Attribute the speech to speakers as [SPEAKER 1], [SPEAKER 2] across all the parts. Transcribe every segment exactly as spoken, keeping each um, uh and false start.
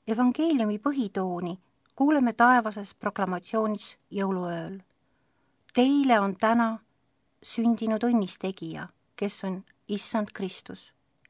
[SPEAKER 1] Evangeeliumi põhitooni kuuleme taevases proklamatsioonis jõuluööl. Teile on täna sündinud õnnistegija, kes on Issand Kristus.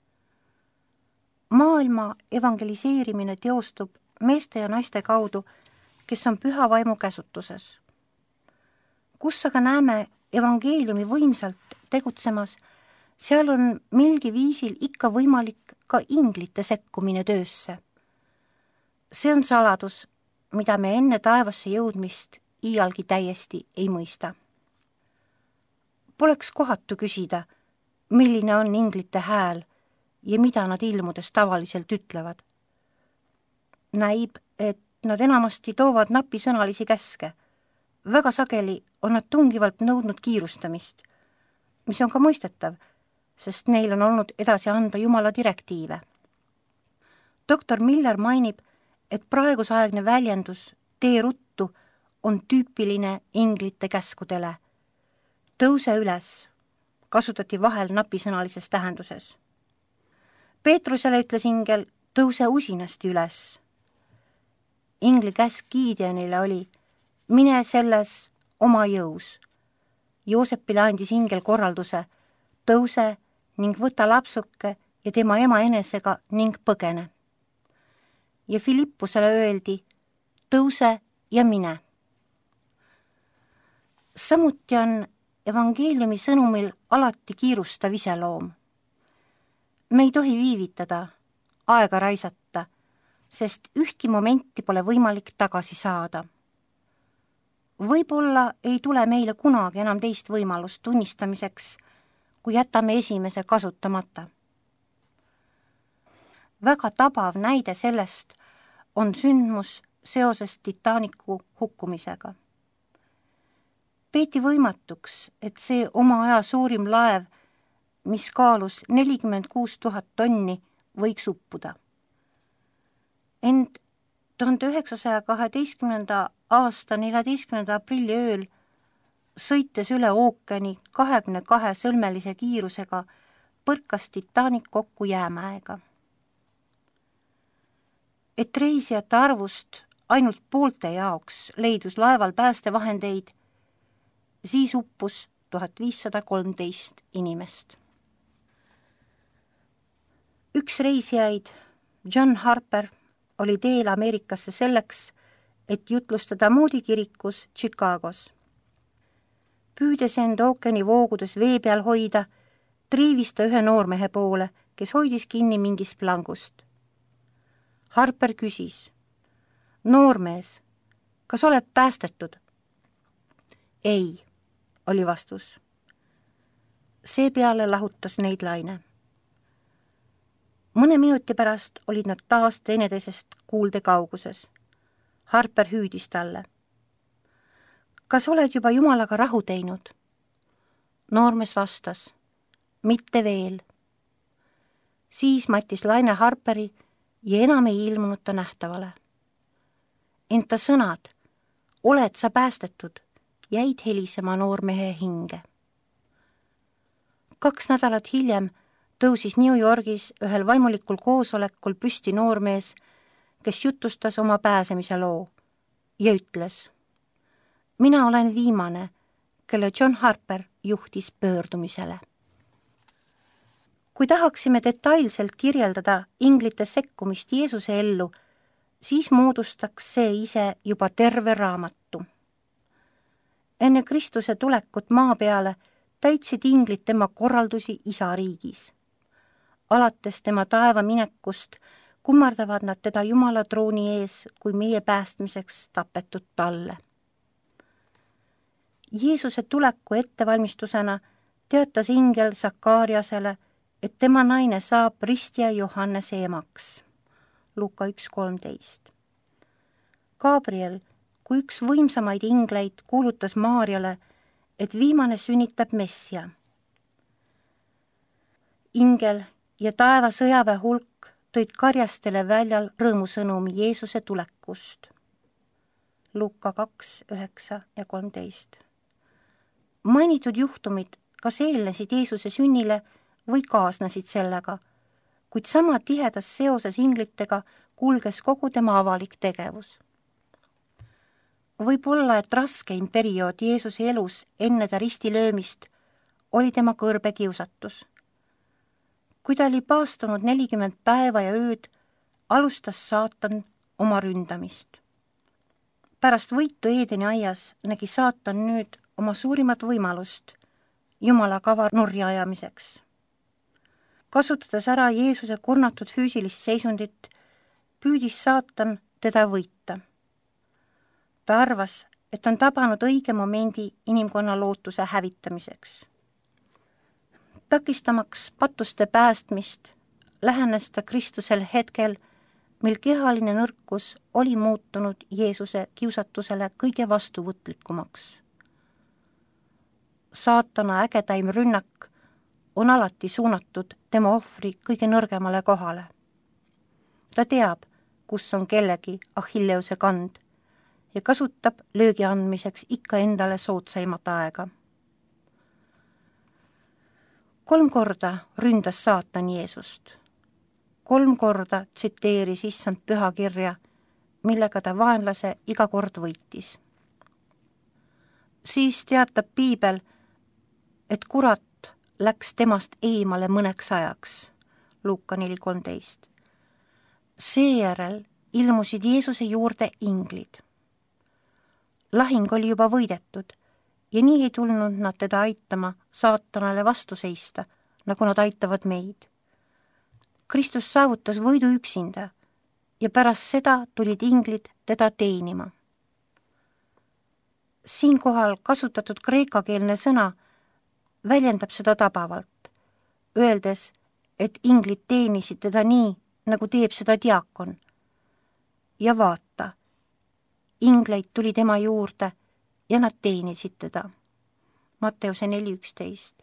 [SPEAKER 1] Maailma evangeliseerimine teostub meeste ja naiste kaudu, kes on püha vaimu käsutuses. Kus aga näeme evangeeliumi võimsalt tegutsemas, seal on milgi viisil ikka võimalik ka inglite sekkumine töösse. See on saladus, mida me enne taevasse jõudmist iialgi täiesti ei mõista. Poleks kohatu küsida, milline on inglite hääl ja mida nad ilmudes tavaliselt ütlevad. Näib, et nad enamasti toovad napisõnalisi käske. Väga sageli on nad tungivalt nõudnud kiirustamist, mis on ka mõistetav, sest neil on olnud edasi anda Jumala direktiive. doktor Miller mainib, et praegusaegne väljendus tee ruttu on tüüpiline inglite käskudele. Tõuse üles kasutati vahel napisõnalises tähenduses. Peetrusele ütles ingel, tõuse usinasti üles. Ingli käsk Gideonile oli, mine selles oma jõus. Joosepile andis ingel korralduse, tõuse ning võta lapsuke ja tema ema enesega ning põgene. Ja Filippusele öeldi, tõuse ja mine. Samuti on evangeeliumi sõnumil alati kiirustav iseloom. Me ei tohi viivitada, aega raisata, sest ühtki momenti pole võimalik tagasi saada. Võib-olla ei tule meile kunagi enam teist võimalust tunnistamiseks, kui jätame esimese kasutamata. Väga tabav näide sellest on sündmus seoses Titanicu hukkumisega. Peeti võimatuks, et see oma aja suurim laev, mis kaalus nelikümmend kuus tuhat tonni, võiks uppuda. Ent tuhande üheksasaja kaheteistkümnenda aasta neljateistkümnenda aprilli ööl, sõites üle ookeani kahekümne kahe sõlmelise kiirusega, põrkas Titanic kokku jäämäega. Et reisijate arvust ainult poolte jaoks leidus laeval päästevahendeid, siis uppus tuhat viissada kolmteist inimest. Üks reisijaid, John Harper, oli teel Ameerikasse selleks, et jutlustada Moody kirikus Chicagos. Püüdes end ookeani voogudes vee peal hoida, triivis ta ühe noormehe poole, kes hoidis kinni mingist plangust. Harper küsis, noormees, kas oled päästetud? Ei, oli vastus. Seepeale lahutas neid laine. Mõne minuti pärast olid nad taas teineteisest kuulde kauguses. Harper hüüdis talle. Kas oled juba Jumalaga rahu teinud? Noormees vastas. Mitte veel. Siis mattis laine Harperi ja enam ei ilmunud ta nähtavale. Ent ta sõnad, oled sa päästetud, jäid helisema noormehe hinge. Kaks nädalat hiljem tõusis New Yorgis ühel vaimulikul koosolekul püsti noormees, kes jutustas oma pääsemise loo ja ütles, mina olen viimane, kelle John Harper juhtis pöördumisele. Kui tahaksime detailselt kirjeldada inglite sekkumist Jeesuse ellu, siis moodustaks see ise juba terve raamatu. Enne Kristuse tulekut maa peale täitsid inglid tema korraldusi isa riigis. Alates tema taeva minekust kummardavad nad teda Jumala trooni ees kui meie päästmiseks tapetud talle. Jeesuse tuleku ettevalmistusena teatas ingel Sakariasele, et tema naine saab ristija Johannese emaks. Luuka üks kolmteist. Gabriel, kui üks võimsamaid ingleid, kuulutas Maarjale, et viimane sünnitab Messia. Ingel ja taeva sõjaväe hulk tõid karjastele väljal rõõmusõnumi Jeesuse tulekust. Luuka kaks, üheksa ja kolmteist. Mainitud juhtumid kas eelnesid Jeesuse sünnile või kaasnesid sellega, kuid sama tihedas seoses inglitega kulges kogu tema avalik tegevus. Võib olla, et raskeim periood Jeesuse elus enne ta ristilöömist oli tema kõrbekiusatus. Kui ta oli paastunud nelikümmend päeva ja ööd, alustas saatan oma ründamist. Pärast võitu Eedeni aias nägi saatan nüüd oma suurimat võimalust Jumala kava nurja ajamiseks. Kasutades ära Jeesuse kurnatud füüsilist seisundit, püüdis saatan teda võita. Ta arvas, et on tabanud õige momendi inimkonna lootuse hävitamiseks. Takistamaks patuste päästmist, lähenes ta Kristusel hetkel, mil kehaline nõrkus oli muutunud Jeesuse kiusatusele kõige vastuvõtlikumaks. Saatana ägedaim rünnak on alati suunatud tema ohvri kõige nõrgemale kohale. Ta teab, kus on kellegi Achilleuse kand ja kasutab löögi andmiseks ikka endale soodsaimat aega. Kolm korda ründas saatan Jeesust. Kolm korda tsiteeris issand pühakirja, millega ta vaenlase iga kord võitis. Siis teatab piibel, et kurat läks temast eemale mõneks ajaks, Luuka neli kolmteist. Seejärel ilmusid Jeesuse juurde inglid. Lahing oli juba võidetud ja nii ei tulnud nad teda aitama saatanale vastu seista, nagu nad aitavad meid. Kristus saavutas võidu üksinda ja pärast seda tulid inglid teda teenima. Siinkohal kasutatud kreekakeelne sõna väljendab seda tabavalt, öeldes, et inglid teenisid teda nii, nagu teeb seda diakon. Ja vaata, ingleid tuli tema juurde ja nad teenisid teda. Matteuse neli üksteist.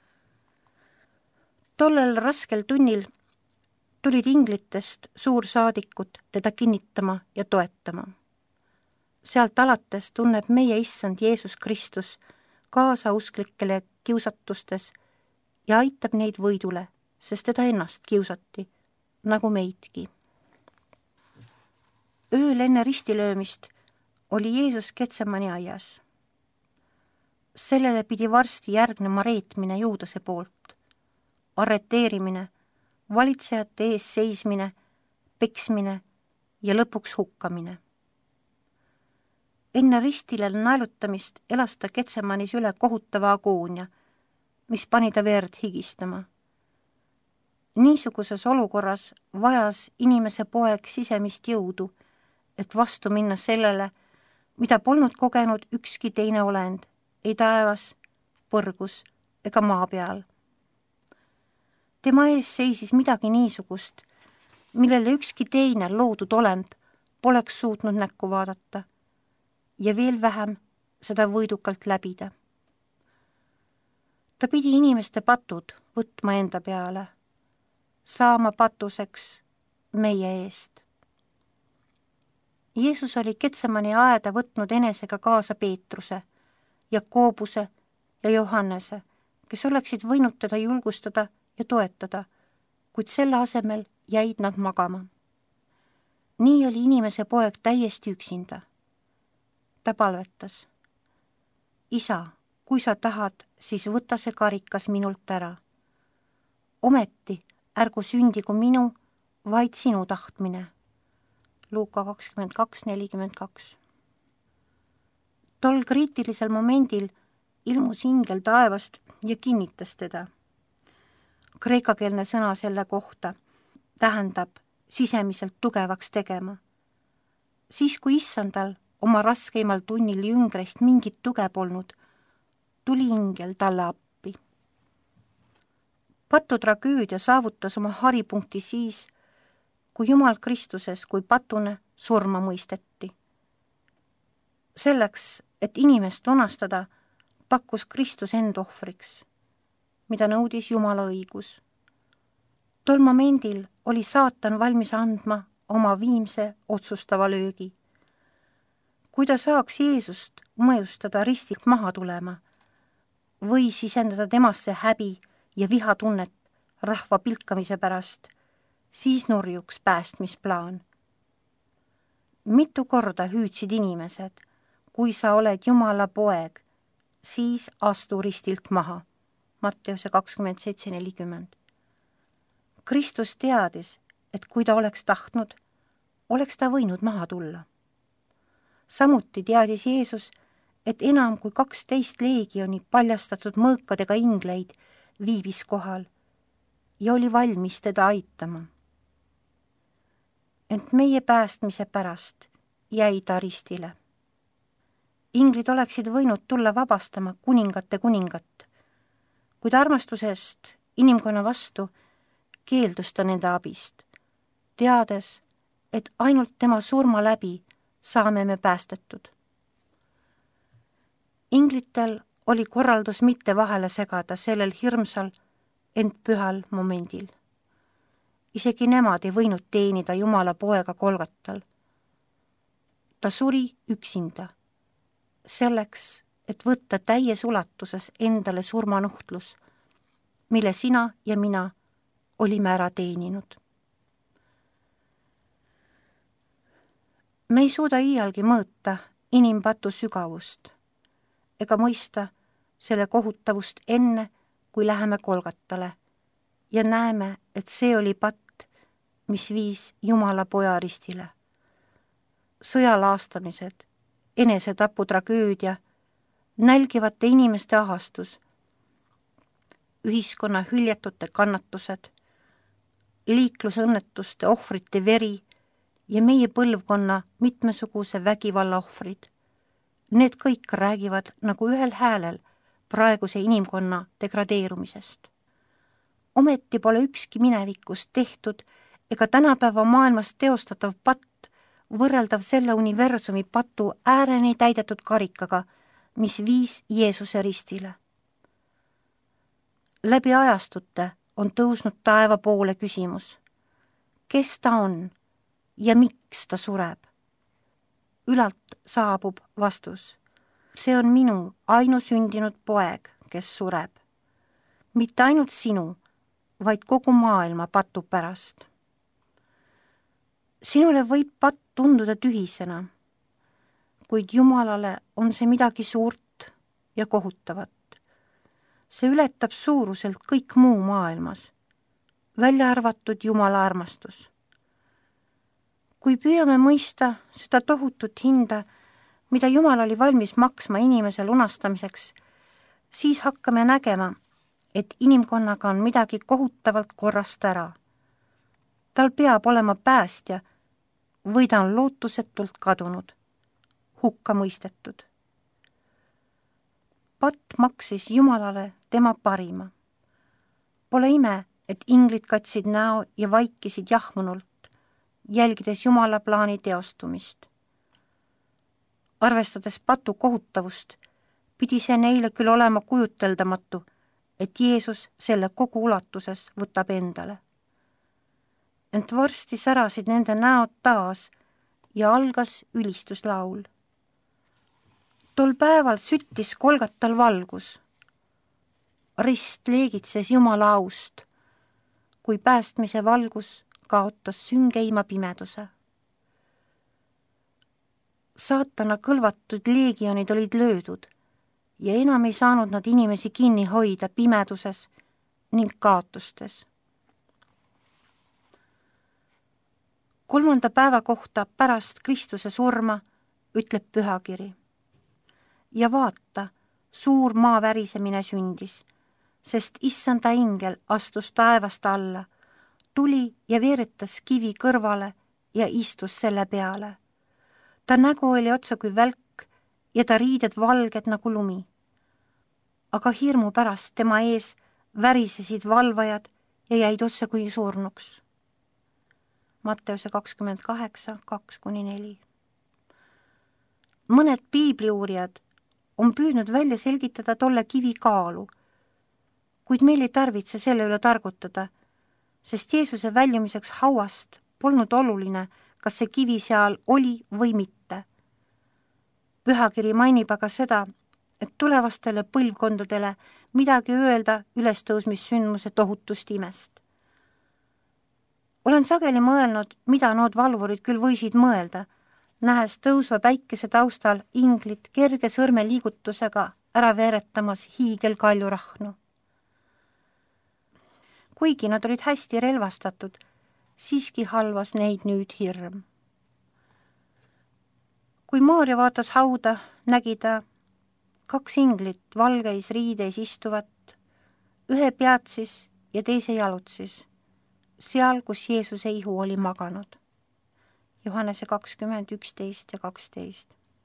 [SPEAKER 1] Tollel raskel tunnil tulid inglitest suursaadikud teda kinnitama ja toetama. Sealt alates tunneb meie issand Jeesus Kristus kaasa usklikele kiusatustes ja aitab neid võidule, sest teda ennast kiusati, nagu meidki. Ööl enne ristilöömist oli Jeesus Getsemani aias. Sellele pidi varsti järgnema reetmine Juudase poolt, arreteerimine, valitsejate ees seismine, peksmine ja lõpuks hukkamine. Enne ristile naelutamist elas ta Getsemanis üle kohutava agoonia, mis pani ta verd higistama. Niisuguses olukorras vajas inimese poeg sisemist jõudu, et vastu minna sellele, mida polnud kogenud ükski teine olend, ei taevas, põrgus ega maa peal. Tema ees seisis midagi niisugust, millele ükski teine loodud olend poleks suutnud näkku vaadata ja veel vähem seda võidukalt läbida. Ta pidi inimeste patud võtma enda peale, saama patuseks meie eest. Jeesus oli Getsemani aeda võtnud enesega kaasa Peetruse, Jakobuse ja Johannese, kes oleksid võinud teda julgustada ja toetada, kuid selle asemel jäid nad magama. Nii oli inimese poeg täiesti üksinda. Ta palvetas: Isa, kui sa tahad, siis võta see karikas minult ära. Ometi ärgu sündigu minu, vaid sinu tahtmine. Luuka kakskümmend kaks nelikümmend kaks. Tol kriitilisel momendil ilmus ingel taevast ja kinnitas teda. Kreekakeelne sõna selle kohta tähendab sisemiselt tugevaks tegema. Siis, kui issandal oma raskeimal tunnil jüngrist mingit tuge polnud, tuli ingel talle appi. Patutragöödia saavutas oma haripunkti siis, kui Jumal Kristuses kui patune surma mõisteti. Selleks, et inimest lunastada, pakkus Kristus end ohvriks, mida nõudis Jumala õigus. Tol momendil oli saatan valmis andma oma viimse otsustava löögi. Kui ta saaks Jeesust mõjustada ristilt maha tulema või sisendada temasse häbi ja vihatunnet rahva pilkamise pärast, siis nurjuks päästmisplaan mitu korda hüüdsid inimesed, kui sa oled Jumala poeg, siis astu ristilt maha. Matteuse kakskümmend seitse nelikümmend. Kristus teadis, et kui ta oleks tahtnud, oleks ta võinud maha tulla. Samuti teadis Jeesus, et enam kui kaksteist leegioni paljastatud mõõkadega ingleid viibis kohal ja oli valmis teda aitama. Ent meie päästmise pärast jäi ta ristile. Inglid oleksid võinud tulla vabastama kuningate kuningat, kuid armastusest inimkonna vastu keeldus ta nende abist, teades, et ainult tema surma läbi saame me päästetud. Inglitel oli korraldus mitte vahele segada sellel hirmsal, ent pühal momendil. Isegi nemad ei võinud teenida Jumala poega Golgatal. Ta suri üksinda, selleks, et võtta täies ulatuses endale surmanuhtlus, mille sina ja mina olime ära teeninud. Me ei suuda iialgi mõõta inimpatu sügavust ega mõista selle kohutavust enne, kui läheme Golgatale ja näeme, et see oli patt, mis viis Jumala poja ristile. Sõjalaastamised, enesetapu tragöödia, nälgivate inimeste ahastus, ühiskonna hüljatute kannatused, liiklusõnnetuste ohvrite veri ja meie põlvkonna mitmesuguse vägivalla ohvrid. Need kõik räägivad nagu ühel häälel praeguse inimkonna degradeerumisest. Ometi pole ükski minevikust tehtud ega tänapäeva maailmas teostatav patt võrreldav selle universumi patu ääreni täidetud karikaga, mis viis Jeesuse ristile. Läbi ajastute on tõusnud taeva poole küsimus, kes ta on ja miks ta sureb. Ülalt saabub vastus. See on minu ainusündinud poeg, kes sureb. Mitte ainult sinu, vaid kogu maailma patu pärast. Sinule võib patt tunduda tühisena, kuid Jumalale on see midagi suurt ja kohutavat. See ületab suuruselt kõik muu maailmas, välja arvatud Jumala armastus. Kui püüame mõista seda tohutut hinda, mida Jumal oli valmis maksma inimese lunastamiseks, siis hakkame nägema, et inimkonnaga on midagi kohutavalt korrast ära. Tal peab olema päästja või ta on lootusetult kadunud, hukka mõistetud. Patt maksis Jumalale tema parima. Pole ime, et inglid katsid näo ja vaikisid jahmunult, jälgides Jumala plaani teostumist. Arvestades patu kohutavust, pidi see neile küll olema kujuteldamatu, et Jeesus selle kogu ulatuses võtab endale. Ent varsti särasid nende näod taas ja algas ülistuslaul. Tol päeval süttis Golgatal valgus. Rist leegitses Jumala aust, kui päästmise valgus kaotas süngeima pimeduse. Saatana kõlvatud leegionid olid löödud ja enam ei saanud nad inimesi kinni hoida pimeduses ning kaotustes. Kolmanda päeva kohta pärast Kristuse surma ütleb pühakiri. Ja vaata, suur maavärisemine sündis, sest issanda ingel astus taevast alla, tuli ja veeretas kivi kõrvale ja istus selle peale. Ta nägu oli otsa kui välk ja ta riided valged nagu lumi. Aga hirmu pärast tema ees värisesid valvajad ja jäid otsa kui surnuks. Matteuse kakskümmend kaheksa, kaks kuni neli. Mõned piibliuurijad on püüdnud välja selgitada tolle kivi kaalu, kuid meil ei tarvitse selle üle targutada, sest Jeesuse väljumiseks hauast polnud oluline, kas see kivi seal oli või mitte. Pühakiri mainib aga seda, et tulevastele põlvkondadele midagi öelda ülestõusmissündmuse tohutust imest. Olen sageli mõelnud, mida nood valvurid küll võisid mõelda, nähes tõusva päikese taustal inglit kerge sõrmeliigutusega ära veeretamas hiigelkaljurahnu. Kuigi nad olid hästi relvastatud, siiski halvas neid nüüd hirm. Kui Maarja vaatas hauda, nägi ta kaks inglit valgeis riideis istuvat, ühe peatsis ja teise jalutsis, seal, kus Jeesuse ihu oli maganud. Johannese kakskümmend, üksteist ja kaksteist.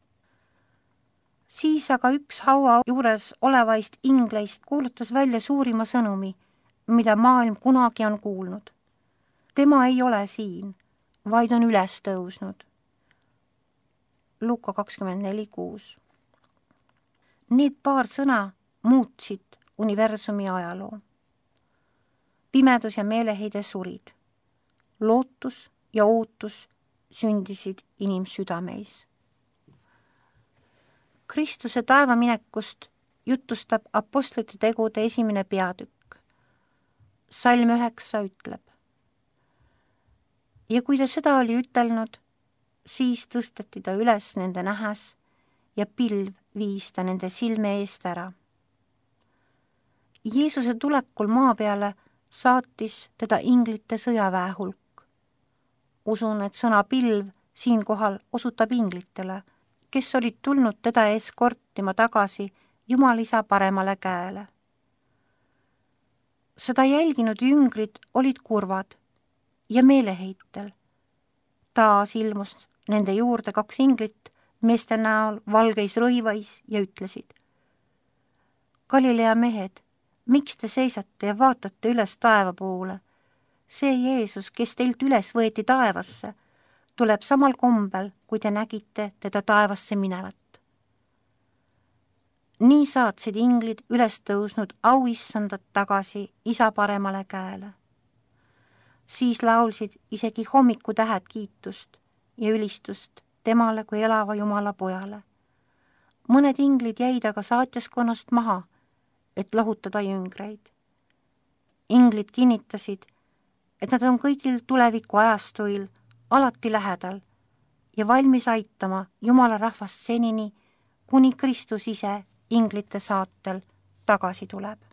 [SPEAKER 1] Siis aga üks haua juures olevaist ingleist kuulutas välja suurima sõnumi, mida maailm kunagi on kuulnud. Tema ei ole siin, vaid on üles tõusnud. Luuka kakskümmend neli kuus. Need paar sõna muutsid universumi ajaloo. Pimedus ja meeleheide surid. Lootus ja ootus sündisid inimsüdameis. Kristuse taevaminekust jutustab apostlite tegude esimene peatükk. Salm üheksa ütleb. Ja kui ta seda oli ütelnud, siis tõsteti ta üles nende nähes ja pilv viis ta nende silme eest ära. Jeesuse tulekul maa peale saatis teda inglite sõjaväe hulk. Usun, et sõna pilv siinkohal osutab inglitele, kes olid tulnud teda eskortima tagasi Jumalisa paremale käele. Seda jälginud jüngrid olid kurvad ja meeleheitel. Taas ilmus nende juurde kaks inglit meeste näol valgeis rõivais ja ütlesid. Galilea mehed, miks te seisate ja vaatate üles taeva poole? See Jeesus, kes teilt üles võeti taevasse, tuleb samal kombel, kui te nägite teda taevasse minevat. Nii saatsid inglid üles tõusnud auissandat tagasi isa paremale käele. Siis laulsid isegi hommikutähed kiitust ja ülistust temale kui elava Jumala pojale. Mõned inglid jäid aga saatjaskonnast maha, et lohutada jüngreid. Inglid kinnitasid, et nad on kõigil tuleviku ajastuil alati lähedal ja valmis aitama Jumala rahvast senini, kuni Kristus ise inglite saatel tagasi tuleb.